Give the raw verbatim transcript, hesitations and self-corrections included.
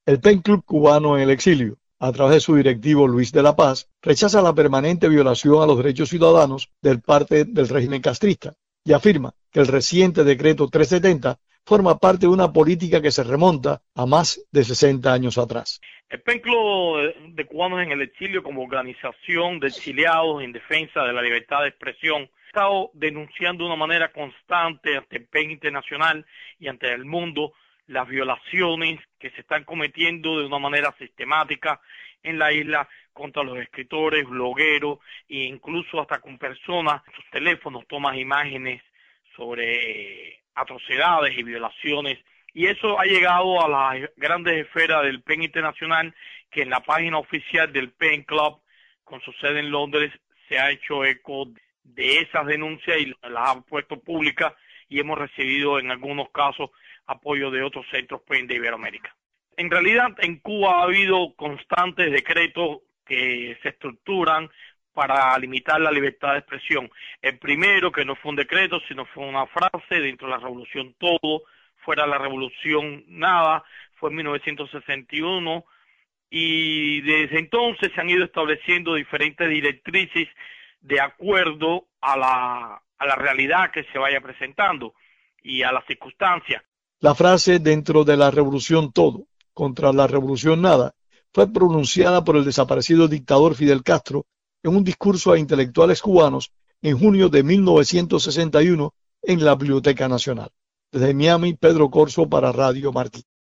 El Pen Club cubano en el exilio, a través de su directivo Luis de la Paz, rechaza la permanente violación a los derechos ciudadanos del parte del régimen castrista y afirma que el reciente decreto trescientos setenta forma parte de una política que se remonta a más de sesenta años atrás. El Pen Club de Cubanos en el Exilio, como organización de exiliados en defensa de la libertad de expresión, ha estado denunciando de una manera constante ante el Pen Internacional y ante el mundo las violaciones que se están cometiendo de una manera sistemática en la isla contra los escritores, blogueros e incluso hasta con personas, sus teléfonos toman imágenes sobre atrocidades y violaciones, y eso ha llegado a las grandes esferas del Pen Internacional, que en la página oficial del Pen Club, con su sede en Londres, se ha hecho eco de esas denuncias y las ha puesto públicas, y hemos recibido en algunos casos apoyo de otros centros Pen de Iberoamérica. En realidad, en Cuba ha habido constantes decretos que se estructuran para limitar la libertad de expresión. El primero, que no fue un decreto, sino fue una frase dentro de la revolución todo, fuera de la revolución nada, fue en mil novecientos sesenta y uno, y desde entonces se han ido estableciendo diferentes directrices de acuerdo a la, a la realidad que se vaya presentando y a las circunstancias. La frase "dentro de la revolución todo, contra la revolución nada" fue pronunciada por el desaparecido dictador Fidel Castro en un discurso a intelectuales cubanos en junio de mil novecientos sesenta y uno en la Biblioteca Nacional. Desde Miami, Pedro Corso para Radio Martí.